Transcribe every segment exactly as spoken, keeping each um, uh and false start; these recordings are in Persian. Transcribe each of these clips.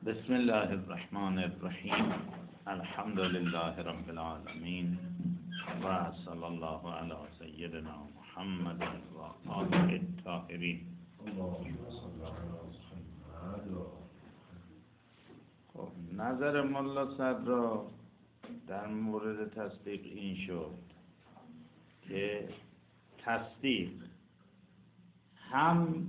بسم الله الرحمن الرحیم. الحمد لله رب العالمین و صلی الله علی سیدنا محمد و آله الطاهرین. خب نظر ملا صدر در مورد تصدیق این شد که تصدیق هم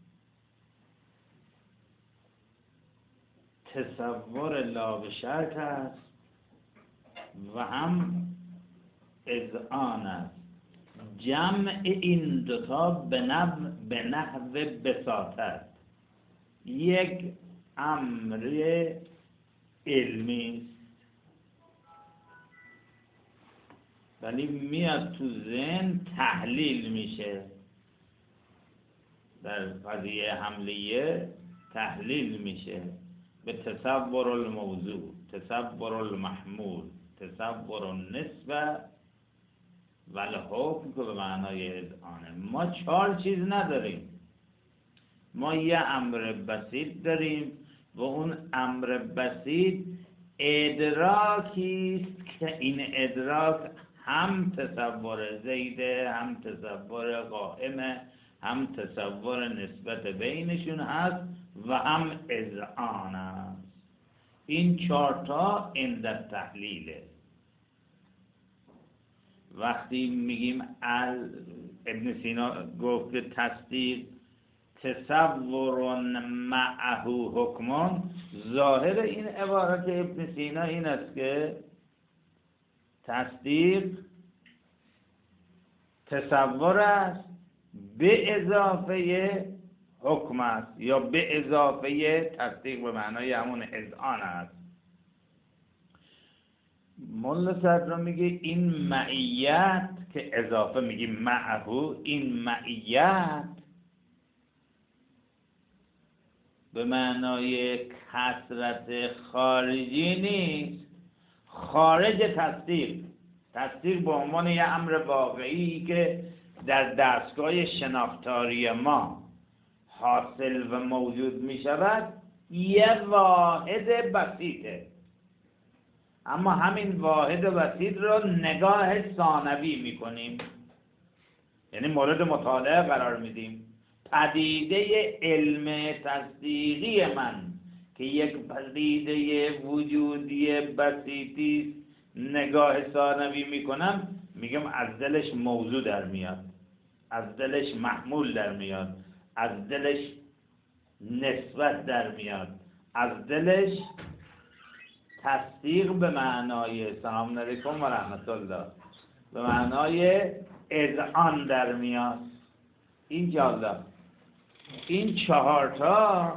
تصور لا به شرط است و هم اذعان است. جمع این دوتا به نحو به نحو بساطت یک امر علمی است، ولی میاد تو ذهن تحلیل میشه. در قضیه حملیه تحلیل میشه به تصور الموضوع، تصور المحمول، تصور النسبه و الحکم که به معنای اذعانه. ما چهار چیز نداریم. ما یه امر بسیط داریم و اون امر بسیط ادراکی است که این ادراک هم تصور زیده، هم تصور قائمه، هم تصور نسبت بینشون هست و هم اذعان است. این چهارتا عند تحلیله. وقتی میگیم ابن سینا گفت که تصدیق تصور معه حکمان، ظاهر این عبارت ابن سینا این است که تصدیق تصور است به اضافه حکم است یا به اضافه تصدیق به معنای همون اذعان است. ملا صدر میگه این معیت که اضافه میگیم معه، این معیت به معنای کثرت خارجی نیست، خارج تصدیق. تصدیق به عنوان یه امر واقعی که در دستگاه شناختاری ما حاصل و موجود می شود یه واحد بسیطه، اما همین واحد بسیط رو نگاه ثانوی می کنیم، یعنی مورد مطالعه قرار میدیم. پدیده علم تصدیقی من که یک پدیده وجودی بسیطی نگاه ثانوی می کنم، میگم از دلش موضوع در میاد، از دلش محمول در میاد، از دلش نسبت در میاد، از دلش تصدیق به معنای سلام علیکم و رحمت الله به معنای اذعان در میاد. این جالب. این چهارتا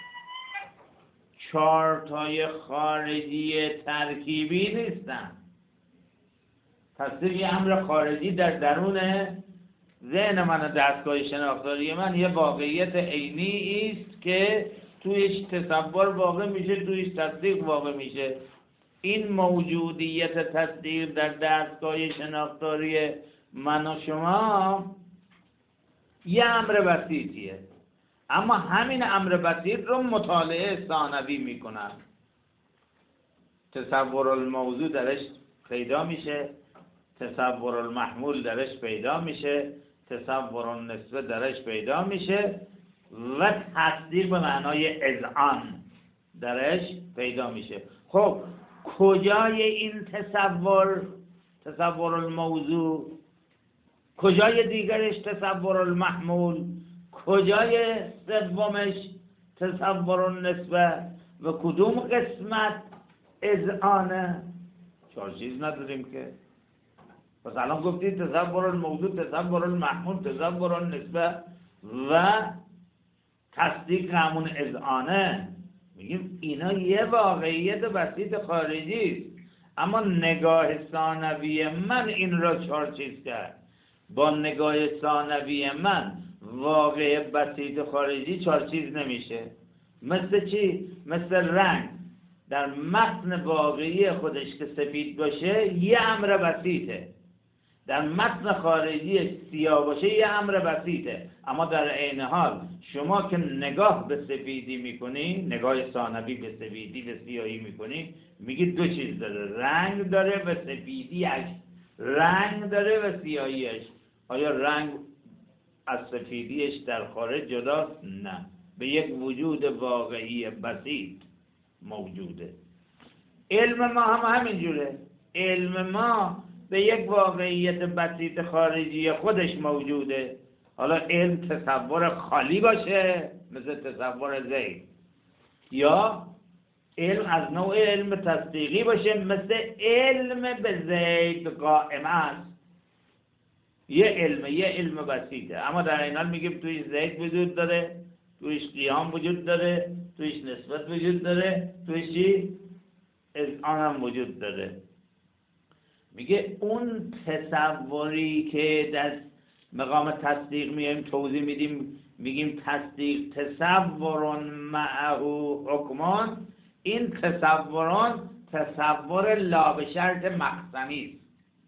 چهارتای خارجی ترکیبی نیستن. تصدیق یه امر خارجی در درون ذهن من و دستگاه شناختاری من یه واقعیت عینی است که تویش تصور واقع میشه، تویش تصدیق واقع میشه. این موجودیت تصدیق در دستگاه شناختاری من و شما یه امر بسیطیه، اما همین امر بسیط رو مطالعه ثانوی میکنن. تصور الموضوع درش پیدا میشه، تصور المحمول درش پیدا میشه، تصور النسبه درش پیدا میشه و تصدیق به معنای اذعان درش پیدا میشه. خب کجای این تصور تصور الموضوع، کجای دیگرش تصور المحمول، کجای سومش تصور النسبه و کدوم قسمت اذعانه؟ چهار چیز نداریم که. پس الان گفتید تصور الموضوع، تصور المحمول، تصور النسبه و تصدیق همون اذعانه. میگیم اینا یه واقعیت بسیط خارجی است، اما نگاه ثانوی من این را چهار چیز کرد. با نگاه ثانوی من واقع بسیط خارجی چهار چیز نمیشه. مثل چی؟ مثل رنگ. در متن واقعی خودش که سفید باشه یه امر بسیطه، در متن خارجی سیاه باشه یه امر بسیطه، اما در عین حال شما که نگاه به سفیدی میکنی، نگاه ثانوی به سفیدی به سیاهی میکنی، میگی دو چیز داره، رنگ داره و سفیدیش، رنگ داره و سیاهیش. آیا رنگ از سفیدیش در خارج جداست؟ نه، به یک وجود واقعی بسیط موجوده. علم ما هم همینجوره، علم ما به یک واقعیت بسیط خارجی خودش موجوده. حالا علم تصور خالی باشه مثل تصور زید، یا علم از نوع علم تصدیقی باشه مثل علم به زید قائم است. یه علم یه علم بسیطه، اما در این حال میگیم توی زید وجود داره، تویش قیام وجود داره، تویش نسبت وجود داره، تویش چی؟ اذعان هم وجود داره. میگه اون تصوری که در مقام تصدیق میایم توضیح میدیم، میگیم تصدیق تصورون معه حکمان، این تصورون تصور لا به شرط مقسمی است.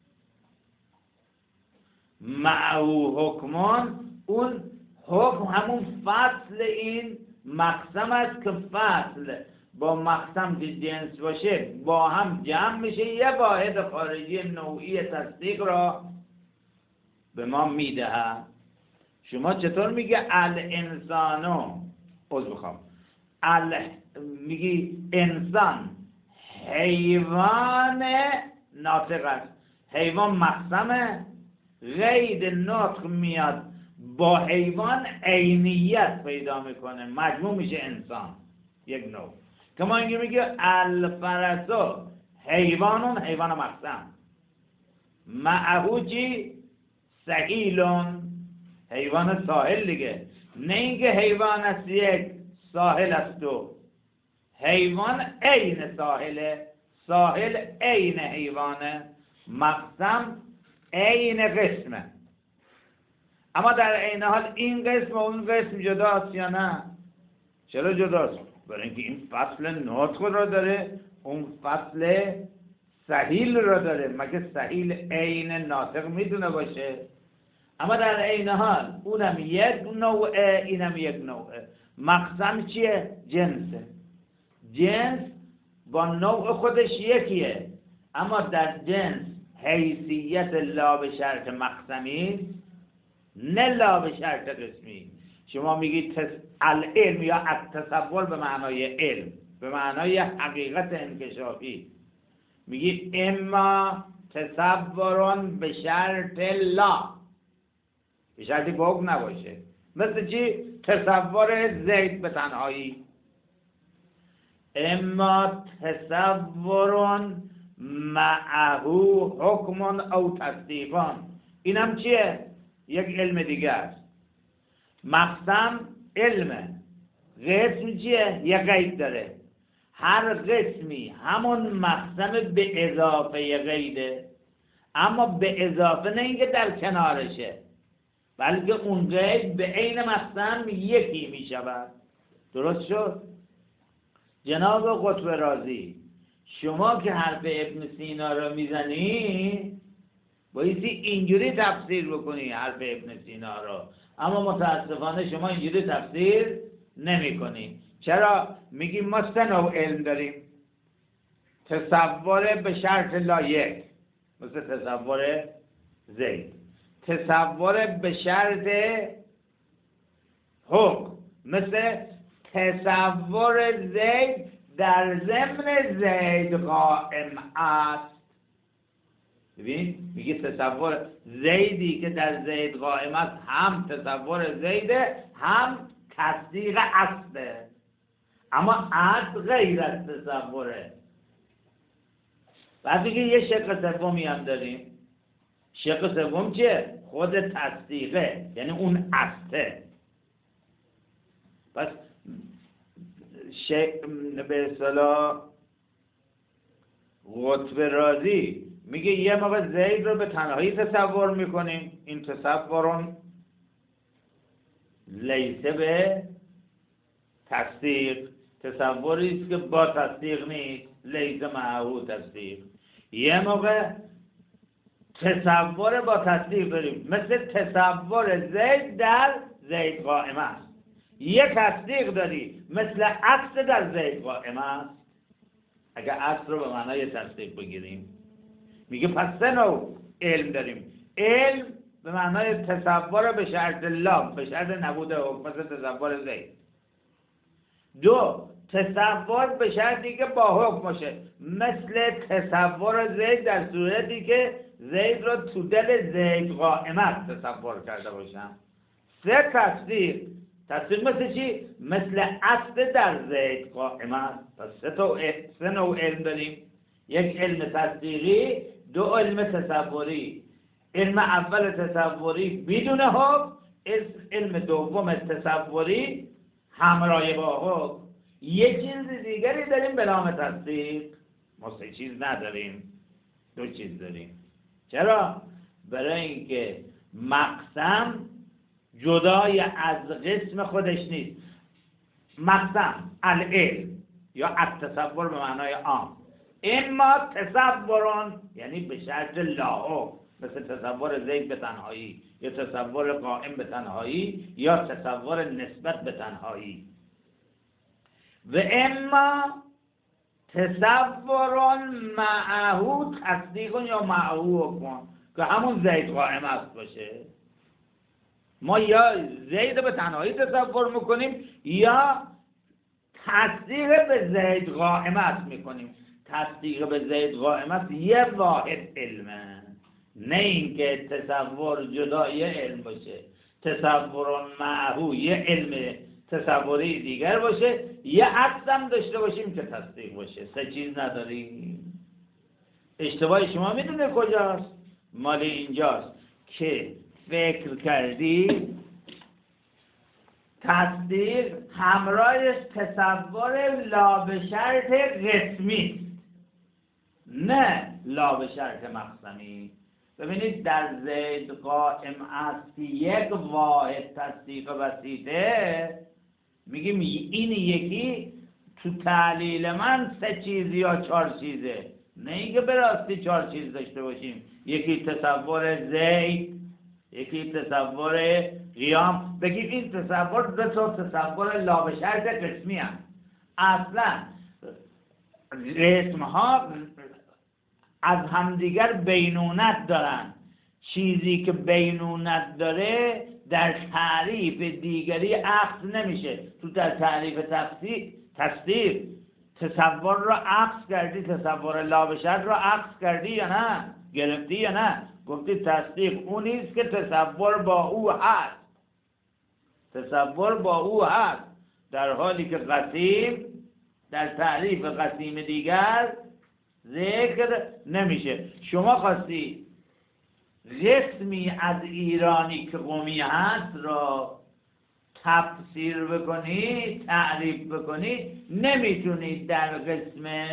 معه حکمان، اون حکم همون فصل این مقسم است که فصل با مقسم که جنس باشه با هم جمع میشه، یه واحد خارجی نوعی تصدیق را به ما میده. شما چطور میگه الانسانو، عذر بخوام، ال میگی انسان حیوان ناطق است، حیوان مقسمه، غید نطق میاد با حیوان عینیت پیدا میکنه، مجموع میشه انسان یک نوع. که ما اینجا میگه الفرسو حیوانون، حیوان مقسم، معهو چی؟ سهیلون، حیوان ساحل دیگه، نه اینکه حیوان است یک ساحل است دو، حیوان عین ساحله، ساحل عین حیوانه، مقسم عین قسمه. اما در عین حال این قسم و اون قسم جداست یا نه؟ چرا جداست؟ برای اینکه این فصل نطق را داره، اون فصل سهیل را داره. مگه سهیل عین ناطق میتونه باشه؟ اما در عین حال اونم یک نوعه، اینم یک نوعه. مقسم چیه؟ جنسه. جنس با نوع خودش یکیه، اما در جنس حیثیت لا به شرط مقسمی، نه لا به شرط قسمی. شما میگید تس... العلم یا التصور به معنای علم، به معنای حقیقت انکشافی، میگید اما تصورون به شرط لا، به شرطی بوگ نباشه. مثل چی؟ تصور زید به تنهایی. اما تصورون معهو حکمون او تصدیقان، اینم چیه؟ یک علم دیگه است. مقسم علمه، قسم چیه؟ یک قید داره. هر قسمی همون مقسم به اضافه قیده، اما به اضافه نه اینکه در کنارشه، بلکه اون قید به عین مقسم یکی می شود. درست شد؟ جناب قطب رازی، شما که حرف ابن سینا رو میزنی بایستی اینجوری تفسیر بکنی حرف ابن سینا رو، اما متاسفانه شما اینجوری تفسیر نمی کنی. چرا؟ میگی ما سه نوع علم داریم، تصور به شرط لایق مثل تصور زید، تصور به شرط حکم مثل تصور زید در ضمن زید قائم است. ببین میگه تصور زیدی که در زید قائم است هم تصور زیده هم تصدیق اصله، اما اصل غیر از تصوره. بعد دیگه یه شق سومی هم داریم. شق سوم چیه؟ خود تصدیقه، یعنی اون اصله. پس شق به اصطلاح قطب رازی میگه یه موقع زید رو به تنهایی تصور میکنیم، این تصورون لیسه به تصدیق، تصوری است که با تصدیق نیست، لیسه معهو تصدیق. یه موقع تصور با تصدیق داریم، مثل تصور زید در زید قائم است. یک تصدیق داری مثل عکس در زید قائم است. اگر عکس رو به معنای تصدیق بگیریم میگه پس سه نوع علم داریم. علم به معنای تصور به شرط لام، به شرط نبود حکم، مثل تصور زید. دو، تصور به شرطی که با حکم باشه، مثل تصور زید در صورتی که زید رو تو دل زید قائمت تصور کرده باشم. سه، تصدیق. تصدیق مثل چی؟ مثل اصل در زید قائمت. پس سه, تا سه نوع علم داریم. یک علم تصدیقی، دو علم تصوری. علم اول تصوری بدون حکم، علم دوم تصوری همراه با حکم. یک چیز دیگری داریم به نام تصدیق. ما سه چیز نداریم، دو چیز داریم. چرا؟ برای اینکه مقسم جدای از قسم خودش نیست. مقسم العلم یا التصور به معنای عام، اما تصورون یعنی به شرط لاحق، مثل تصور زید به تنهایی یا تصور قائم به تنهایی یا تصور نسبت به تنهایی. و اما تصورون معهو تصدیقون یا معهو کن که همون زید قائم است باشه. ما یا زید به تنهایی تصور میکنیم یا تصدیق به زید قائمت میکنیم. تصدیق به زید قائمت یه واحد علمه، نه اینکه تصور جدای علم باشه. تصور معهو یه علم تصوری دیگر باشه، یه عکس هم داشته باشیم که تصدیق باشه. سه چیز نداریم. اشتباه شما میدونه کجاست؟ مال اینجاست که فکر کردی تصدیق همراهش تصور لا به شرط قسمی، نه لا به شرط مقسمی. ببینید در زید قائم است یک واحد تصدیق بسیطه، میگیم این یکی تو تعلیل من سه چیز یا چهار چیزه، نه اینکه به راستی چهار چیز داشته باشیم. یکی تصور زید، یکی تصور قیام. بگید این تصور دو تا تصور لا به شرط قسمی هست. اصلا قسم ها از همدیگر بینونت دارن. چیزی که بینونت داره در تعریف دیگری عکس نمیشه. تو در تعریف تفسیر تصدیق تصور رو عکس کردی، تصور لا به شرط رو عکس کردی یا نه؟ گرفتی یا نه؟ گفتی تصدیق اون نیست که تصور با او هست. تصور با او هست، در حالی که قسیم در تعریف قسیم دیگر ذکر نمیشه. شما خواستی قسمی از ایرانی که قومی هست را تفسیر بکنی، تعریف بکنی، نمیتونی در قسم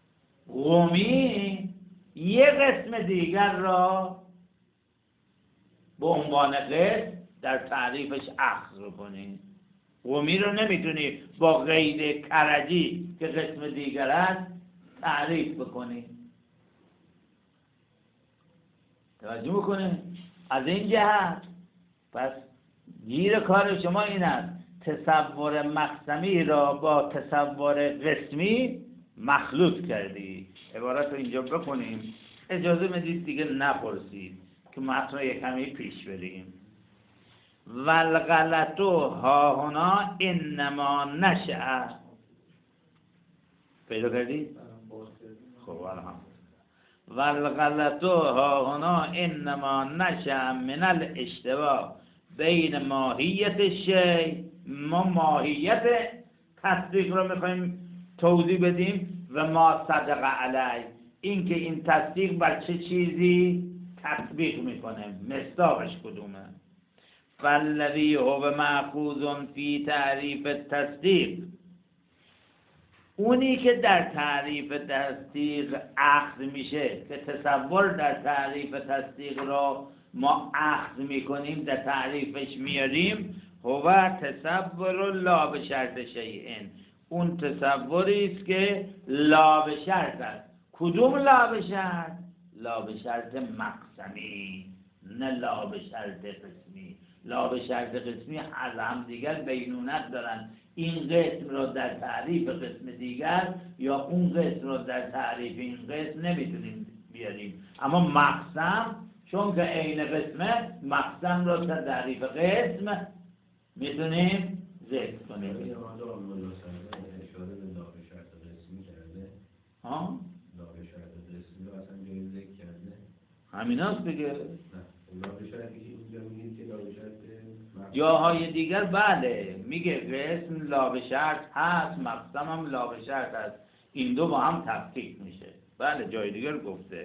قومی یه قسم دیگر را به عنوان قسم در تعریفش اخذ بکنی. قومی رو نمیتونی با قید کرجی که قسم دیگر است تعریف بکنی. توجه بکنه. از این جهت پس گیر کار شما این است تصور مقسمی را با تصور قسمی مخلوط کردی. عبارت رو اینجا بکنیم. اجازه بدید دیگه نپرسید که متن رو یک کمی پیش بریم. والغلط ها هنا انما نشأ. پیدا کردید؟ خب الحمد. والغلط ها هنا انما نشأ من الاشتباه بین ماهیت شی. ما ماهیت تصدیق رو میخوایم توضیح بدیم و ما صدق علی، اینکه این تصدیق بر چه چیزی تطبیق میکنه، مصداقش کدومه. فالذی هو مأخوذ فی تعریف تصدیق، اونی که در تعریف تصدیق اخذ میشه، که تصور در تعریف تصدیق را ما اخذ میکنیم، در تعریفش میاریم، هو تصور لا به شرط شیئن، اون تصوری است که لا به شرط است. کدوم لا به شرط؟ لا به شرط مقسمی، نه لا به شرط قسمی. لا به شرط قسمی از هم دیگر بینونت دارن، این قسم را در تعریف قسم دیگر یا اون قسم را در تعریف این قسم نمیتونیم بیاریم. اما مقسم چون که عین قسمه، مقسم را در تعریف قسم میتونیم ذکر کنیم. اشاره به لا به شرط قسمی کرده. ها؟ لا به شرط قسمی رو اصلا جایی ذکر کرده. همین هست دیگه. نه لا به شرطی که اینجا میگید که لا به شرط جاهای دیگر بله میگه قسم لا به شرط هست، مقسم هم لا به شرط هست، این دو با هم تفکیک میشه. بله جای دیگر گفته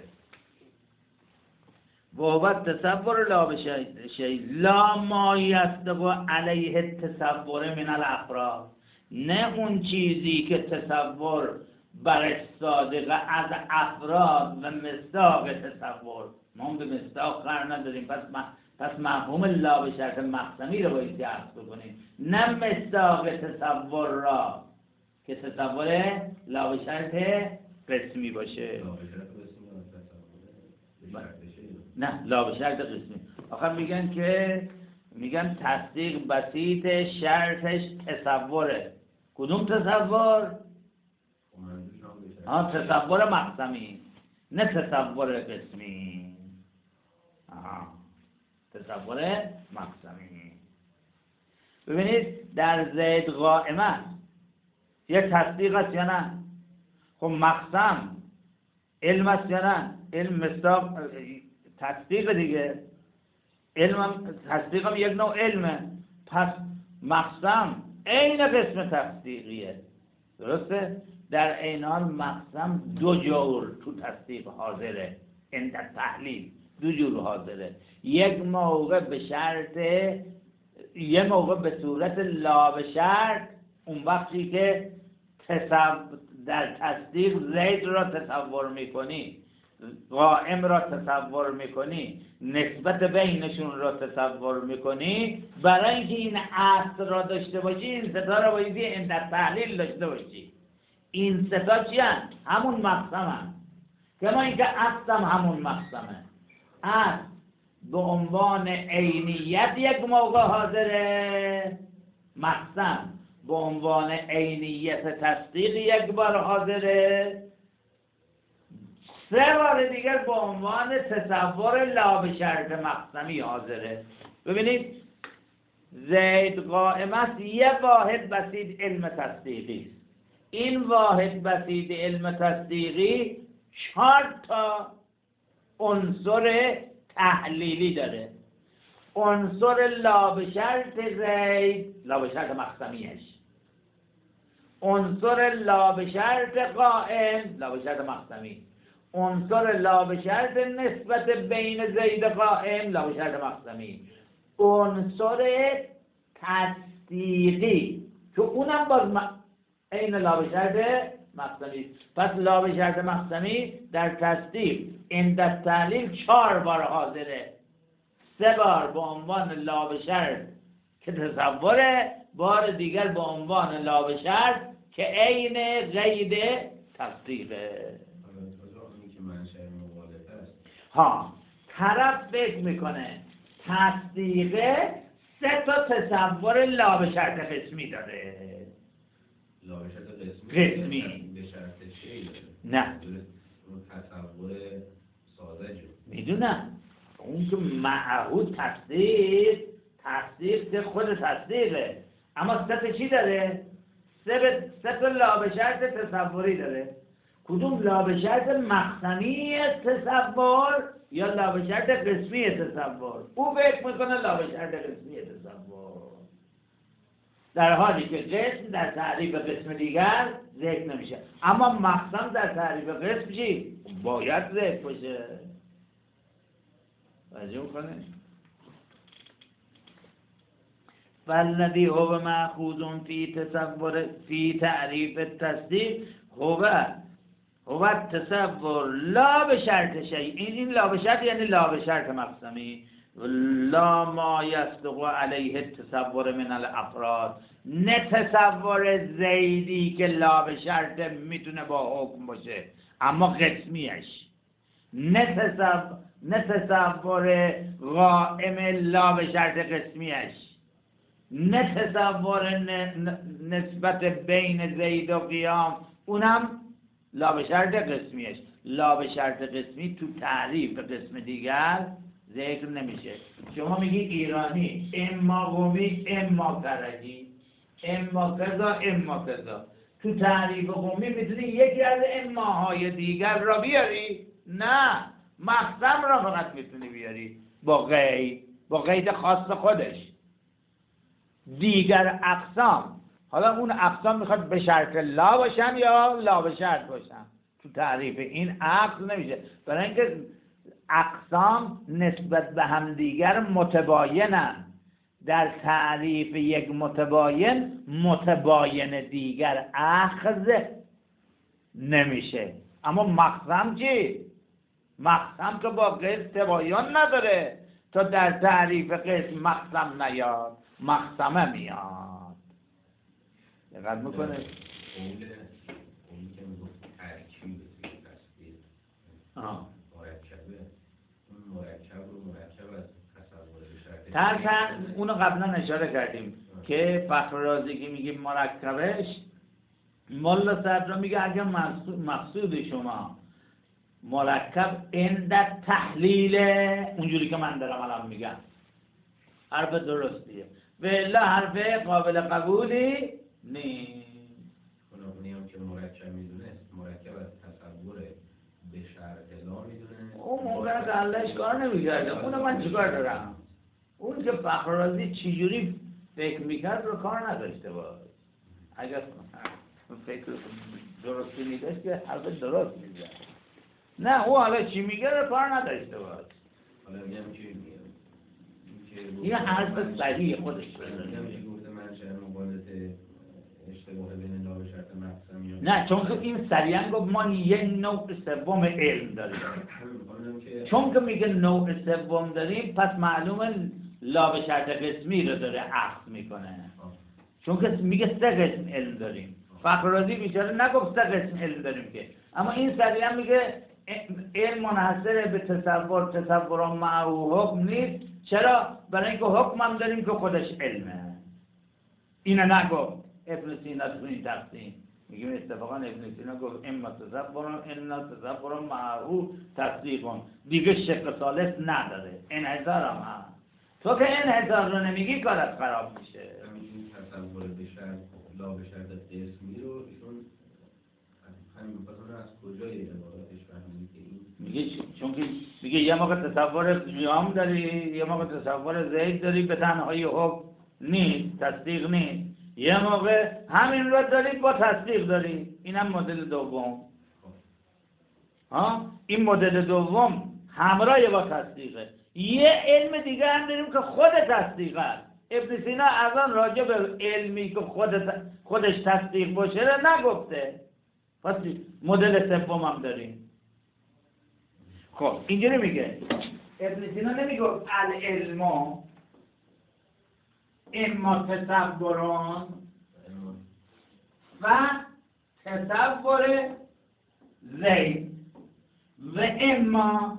وابت تصور لا به شیء لا ما یصدق علیه تصور من الافراد، نه اون چیزی که تصور برش صادقه از افراد و مصداق تصور. ما به مصداق قرار نداریم، پس ما پس مفهوم لا به شرط مقسمی رو باید درک بکنیم، نه مصداق تصور را که تصور لا به شرط قسمی باشه. لا به شرط قسمی تصور نه لا به شرط قسمی. آخر میگن که میگن تصدیق بسیط شرطش تصوره. کدوم تصور؟ آه تصور مقسمی، نه تصور قسمی. آه تصور مقسمی. ببینید در زید قائم است، یک تصدیق است یا نه؟ خب مقسم علم است یا نه؟ علم مصداق تصدیق دیگه، علم تصدیق هم یک نوع علمه، پس مقسم عین قسم تصدیقیه، درسته؟ در عین حال مقسم دو جور تو تصدیق حاضره، این در تحلیل دو جور حاضره، یک موقع به شرط، یه موقع به صورت لا به شرط، اون وقتی که تصور در تصدیق زید را تصور میکنی، قائم را تصور میکنی، نسبت بینشون را تصور میکنی، برای اینکه این اصل را داشته باشی این ستا را باید این در تحلیل داشته باشی. این ستا چی هست؟ همون مقسم هست، کما اینکه اصل هم همون مقسمه. اصل به عنوان عینیت یک موقع حاضره، مقسم به عنوان عینیت تصدیق یک بار حاضره، سه بار دیگر به عنوان تصور لا به شرط مقسمی حاضره. ببینید زید قائم است، یه واحد بسیط علم تصدیقی است. این واحد بسیط علم تصدیقی چهار تا عنصر تحلیلی داره. عنصر لا به شرط زید، لا به شرط مقسمیش، عنصر لا به شرط قائم، لا به شرط مقسمی، عنصر لا به شرط نسبت بین زید قائم، لا به شرط مقسمی، عنصر تصدیقی که اونم باز م... این لا به شرط مقسمی. پس لا به شرط مقسمی در تصدیق این در تحلیل چهار بار حاضره، سه بار به عنوان لا به شرط که تصوره، بار دیگر به عنوان لا به شرط که عین قید تصدیقه. ها طرف فکر میکنه تصدیقه سه تا تصور لا به شرط قسمی داره. لا به شرط قسمی قسمی به شرط چی؟ نه اون تصور ساده جو میدونم، اون که معهود تصدیق، تصدیق که خود تصدیقه، اما سه تا چی داره؟ سه سه تا لا به شرط تصوری داره. کدوم؟ لا به شرط مقسمی تصور یا لا به شرط قسمی تصور. او فکر میکنه لا به شرط قسمی تصور، در حالی که قسم در تعریف قسم دیگر ذکر نمیشه، اما مقسم در تعریف قسم چی؟ باید ذکر باشه. توجه کنه والذی هو مأخوذ فی تصور فی تعریف التصدیق هو هو تصور لا به شرط شیء. این این لا به شرط یعنی لا به شرط مقسمی. لا ما یصدق علیه تصور من الافراد، نه تصور زیدی که لا به شرط میتونه با حکم باشه اما قسمیش، نه تصور نه تصور قائم لا به شرط قسمیش، نه تصور نسبت بین زید و قیام اونم لا به شرط قسمیش. لا به شرط قسمی تو تعریف قسم دیگر ذکر نمیشه. شما میگی ایرانی اما قومی اما کرجی اما کذا اما کذا، تو تعریف قومی میتونی یکی از اماهای دیگر را بیاری؟ نه، مقسم را فقط میتونی بیاری با قید، با قید خاص خودش. دیگر اقسام، حالا اون اقسام میخواد به شرط لا باشن یا لا به شرط باشن، تو تعریف این عقل نمیشه، برای اینکه اقسام نسبت به هم دیگر متباینن. در تعریف یک متباین متباین دیگر اخذ نمیشه. اما مقسم چی؟ مقسم که با قسم تباین نداره، تا در تعریف قسم مقسم نیاد، مقسمه میاد. دقت میکنه؟ اون که اون که میگفت ترکیب تصویر مرکبه، اون مرکب رو مرکب از تصور به شرط تر اونو قبلا اشاره کردیم که فخررازی که میگه مرکبش، مولا صدرا میگه اگر مقصود شما مرکب اندت تحلیل اونجوری که من دارم الان میگم حرف درستیه، ولی حرف قابل قبولی نیست. اونی هم که مرکب میدونه مرکب از تصور به شرط لا میدونه، اون موقع دلش کار نمیکرده. اونو من چیکار دارم؟ اون که فخررازی چجوری فکر میکرد رو کار نداشته باز. اگر فکر درستی میداشت که حرف درست میزد. نه او حالا چی میگه رو کار نداشته باز. حالا میگم چی میگم این حرف صحیح خودش گفته من چه مبالغه اشتباه بین لا به شرط مقسم یا نه، چون که این سریعا گفت ما یه نوع سوم علم داریم. چون که میگه نوع سوم داریم پس معلومه لا به شرط قسمی رو داره اخذ میکنه، چون که میگه سه قسم علم داریم. فخررازی بیچاره نگفت سه قسم علم داریم که، اما این سریعا میگه علم منحصر به تصور، تصور معه حکم نیست. چرا؟ برای اینکه حکم هم داریم که خودش علمه. اینو نگفت ابن سینا تو این تقسیم. میگیم اتفاقا ابن سینا گفت اما تصور انا تصور معه تصدیق، دیگه شق ثالث نداره، انحصار هم هست. تو که انحصار رو نمیگی کارت خراب میشه. همین تصور به شرط لا به شرط قسمی رو ایشون همین مثلا از کجای عباراتش فهمیدی که این میگه چون که میگه یه موقع تصور قیام داری، یه موقع تصور زید داری به تنهایی حکم نیست، تصدیق نیست، یه موقع همین رو داری با تصدیق داری. اینم مدل دوم. ها این مدل دوم همراه با تصدیقه. یه علم دیگه هم داریم که خود تصدیقه. ابن سینا اصلا راجع به علمی که خود خودش تصدیق باشه رو نگفته. پس مدل سوم هم داریم. خب اینجوری میگه ابن سینا نمیگه العلم اما تصورون و تصور زید و اما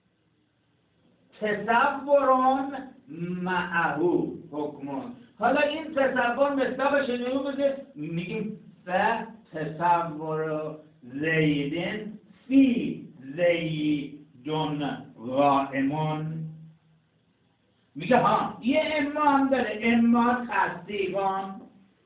تصورون معهو حکمون. حالا این تصور مصداقش نمیگه بده، میگیم و تصور زیدن فی زیدون قائمون. میگه ها یه اما هم داره، اما تصدیقان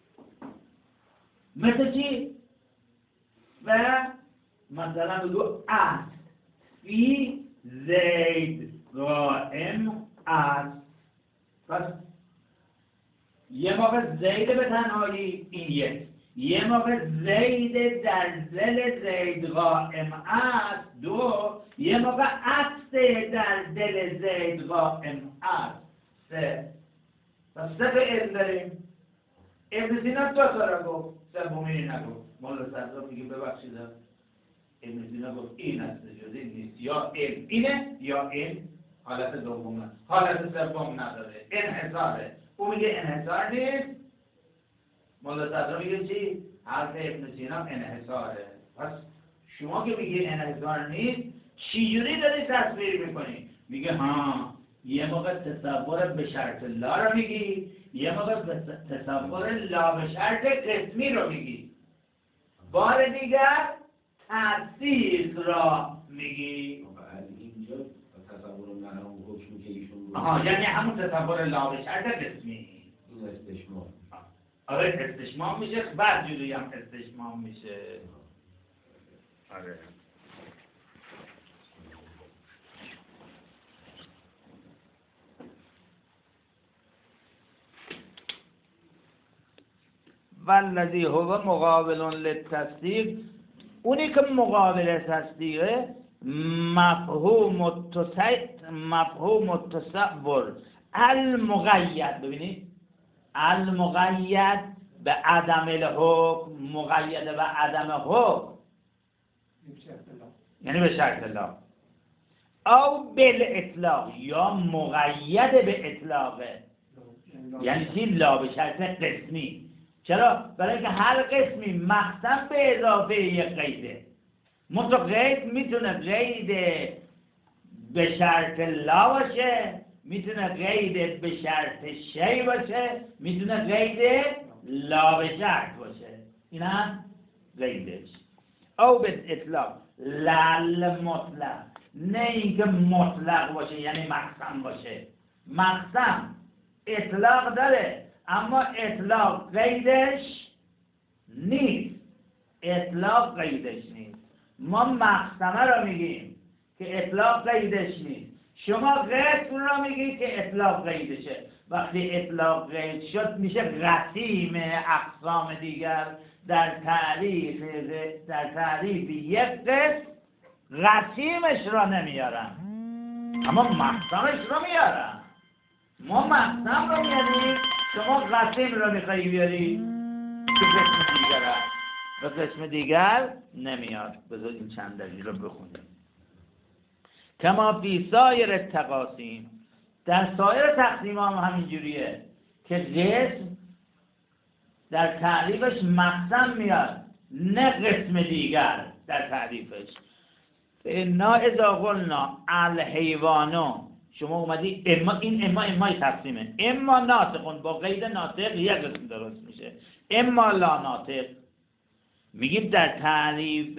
مثل چی؟ و مثلا بگو است فی زید قائم است. پس یه موقع زید به تنهایی این یک، یه موقع زید در دل زید قائم است دو، یه موقع است در دل زید قائم است سه. پس سه به علم داریم. ابن سینا دو تا را گفت، سومی نگفت. مولا صدرا میگه ببخشید ابن سینا گفت این است جز این نیست، یا علم اینه یا علم حالت دومه، حالت سوم نداره، انحصاره. او میگه انحصار نیست، مولا صدرا میگه چی؟ حرف ابن سینا انحصاره. پس شما که میگه انحصار نیست، چجوری داری تصویر میکنی؟ میگه ها یه موقع تصور به شرط لا رو میگی، یه موقع تصور لا به شرط قسمی رو میگی، بار دیگر تأثیر را میگی. از اینجا تصور من هم حکمی که ایشون رو آها یعنی همون تصور لا به شرط قسمی این استشمام. آره استشمام میشه، بعد جوری هم استشمام میشه. آره والذی هو مقابل للتصدیق، اونی که مقابل تصدیقه مفهوم التص- مفهوم التصور المقید. ببینید المقید به عدم الحکم، مقید به عدم حکم یعنی به شرط لا، او بالاطلاق یا مقید به اطلاقه یعنی چی؟ لا به شرط قسمی. چرا؟ برای اینکه هر قسمی مقسم به اضافه یک قیده. منطقه قید میتونه قید به شرط لا باشه، میتونه قید به شرط شی باشه، میتونه قید لا به شرط باشه. این هم قیدش. او به اطلاق لل مطلق، نه اینکه مطلق باشه یعنی مقسم باشه. مقسم اطلاق داره اما اطلاق قیدش نیست. اطلاق قیدش نیست. ما مقسمه رو میگیم که اطلاق قیدش نیست. شما قسم رو میگید که اطلاق قیدشه. وقتی اطلاق قید شد میشه قسیم اقسام دیگر. در تعریف در تعریف یک قسم قسیمش رو نمیارن اما مقسمش رو میارن. ما مقسم رو میاریم، شما قسیم رو میخوایی بیاری که قسم دیگر هست، و قسم دیگر نمیاد. بذار این چند دلیل رو بخونیم. کما فی سایر تقاسیم، در سایر تقسیم هم همین جوریه که قسم در تعریفش مقسم میاد نه قسم دیگر در تعریفش. انا اذا قلنا الحیوانو، شما اومدی اما این اما امای تقسیمه، اما ناطقون با قید ناطق یک قسم درست میشه، اما لا ناطق. میگیم در تعریف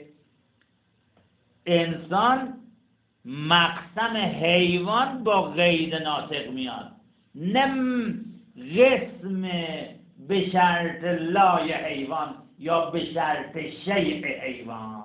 انسان مقسم حیوان با قید ناطق میاد، نه قسم به شرط لای حیوان یا به شرط شیء حیوان.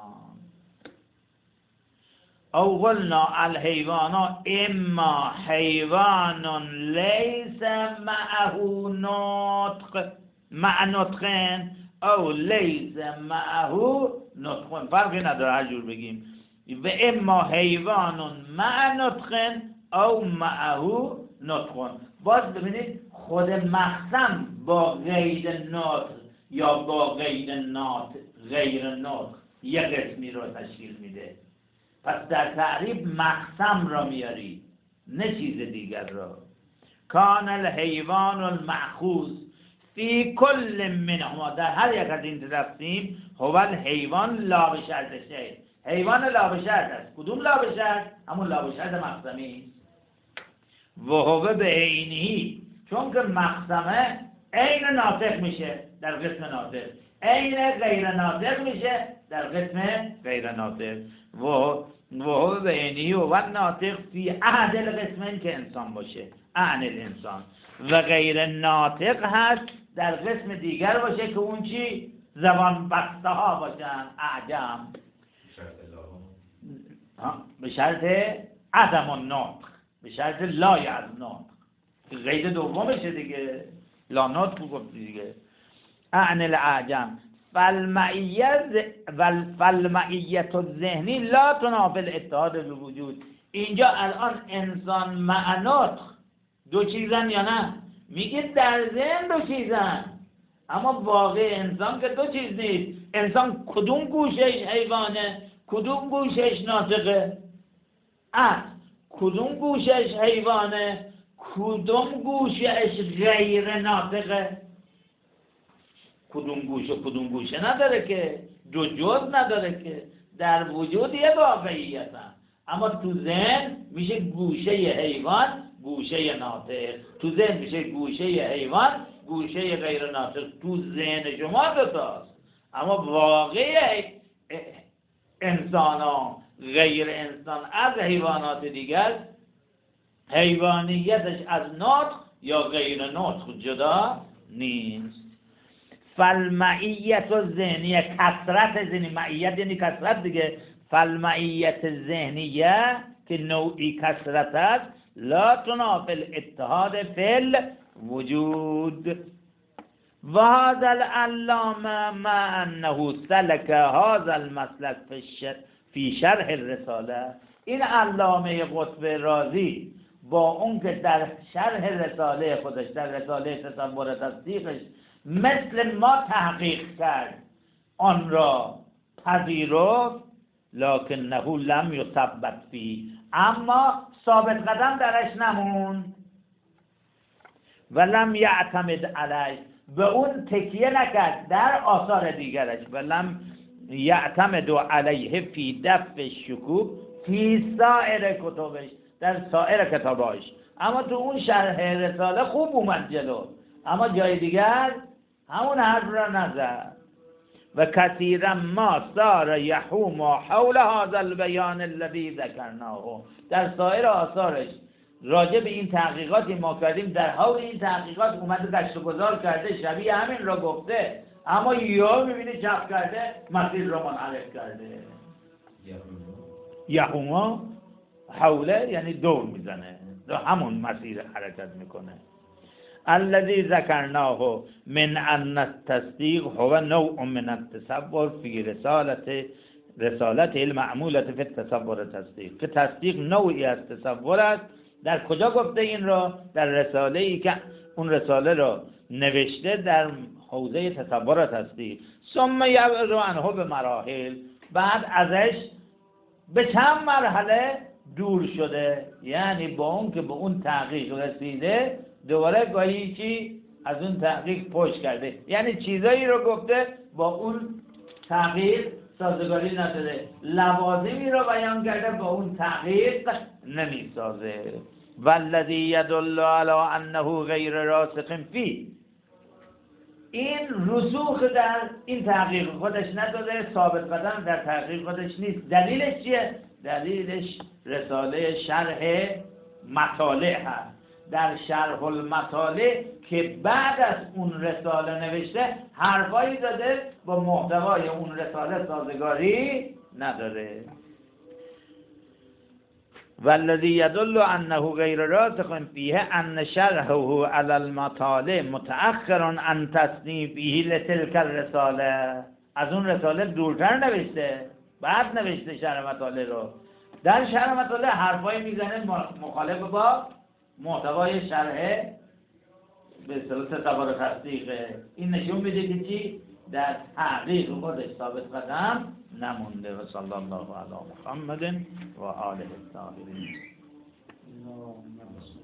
او قلنا الحیوان اما حیوان لیس معه نطق مع نطقن او لیس معه نطقن، فرقی نداره هر جور بگیم. و اما حیوان مع نطقن او معه نطقن. باز ببینید خود مقسم با غیر نطق یا با غیر نطق غیر نطق یک قسمی رو تشکیل میده. پس در تعریف مقسم را میاری نه چیز دیگر را. کان الحیوان المأخوذ فی کل منهما، در هر یک از این تقسیم هو الحیوان لا به شرط شی، حیوان لا به شرط است. کدوم لا به شرط؟ همون لا به شرط مقسمی. و هو به عینی، چون که مقسمه عین ناطق میشه در قسم ناطق، عین غیر ناطق میشه در قسم غیر ناطق. و و به عینی و ناطق فی احد القسمین که انسان باشه، عن الانسان، و غیر ناطق هست در قسم دیگر باشه که اون چی؟ زبان بسته ها باشن، اعجم، به شرط عدم النطق، به شرط لای از نطق، که قید دومشه دیگه، لا نطق گفتی دیگه. عن الاعجم فالمعیت الذهنی لا تنافی الاتحاد الوجود. اینجا الان انسان مع نطق دو چیزن یا نه؟ میگه در ذهن دو چیزن، اما واقع انسان که دو چیز نیست. انسان کدوم گوشش حیوانه، کدوم گوشش ناطقه؟ اه کدوم گوشش حیوانه، کدوم گوشش غیر ناطقه؟ کدوم گوشه کدوم گوشه نداره که، دو جز نداره که. در وجود یه واقعیت هم. اما تو ذهن میشه گوشه حیوان گوشه ناطق، تو ذهن میشه گوشه حیوان گوشه غیر ناطق. تو ذهن شما دوتاست، اما واقع انسان ها غیر انسان از حیوانات دیگر حیوانیتش از نطق یا غیر نطق جدا نیست. فالمعیت و ذهنیه، کثرت ذهنی، معیت یعنی کثرت دیگه. فالمعیت ذهنیه که نوعی کثرت است، لا تنافی الاتحاد فی الوجود. و هذا العلامه مع انه سلك هذا المسلك فی شرح الرساله. این علامه قطب رازی با اون که در شرح رساله خودش، در رساله تصور تصدیقش مثل ما تحقیق کرد، آن را پذیرفت، لکنه لم یثبت فی، اما ثابت قدم درش نموند. و لم یعتمد علیه، به اون تکیه نکرد در آثار دیگرش. و لم یعتمد علیه فی دفع شکوک فی سایر کتبش، در سایر کتاباش. اما تو اون شرح رساله خوب اومد جلو، اما جای دیگر همون حرف را نزد. و کثیرا ما صار یحوم حول هذا البیان الذی ذکرناه، در سایر آثارش راجع به این تحقیقاتی ما کردیم، در حول این تحقیقات اومده گشت و گذار کرده، شبیه همین را گفته، اما یا میبینی چپ کرده، مسیر را منحرف کرده. یحوم حوله یعنی دور میزنه، در همون مسیر حرکت میکنه. الذي ذكرناه من ان التصديق هو نوع من التصور في رسالة رسالته المعمولة في التصور التصديق، که تصدیق نوعی از تصور است. در کجا گفته این را؟ در رساله ای که اون رساله را نوشته در حوزه تصور تصدیق. ثم یبعد عنه به مراحل، بعد ازش به چند مرحله دور شده، یعنی با اون که به اون تحقیق رسیده دوباره گاهی چی از اون تحقیق پشت کرده، یعنی چیزایی رو گفته با اون تحقیق سازگاری نداره، لوازمی رو بیان کرده با اون تحقیق نمی سازه. والذی یدل علی انه غیر راسخ فی، این رسوخ در این تحقیق خودش نداره، ثابت قدم در تحقیق خودش نیست. دلیلش چیه؟ دلیلش رساله شرح مطالع هست. در شرح المطالع که بعد از اون رساله نوشته حرفایی داده با محتوای اون رساله سازگاری نداره. والذی یدل انه غیر راسخ فیه ان شرحه علی المطالع متأخر عن تصنیفه لتلک الرساله، از اون رساله دورتر نوشته، بعد نوشته شرح مطالع رو. در شرح مطالع حرفایی میزنه مخالف با محتوای شرح به اصطلاح تصور تصدیقه. این نشون میده که چی؟ در تحقیق خودش ثابت قدم نمونده. و صلی الله علی محمد و آله الطاهرین.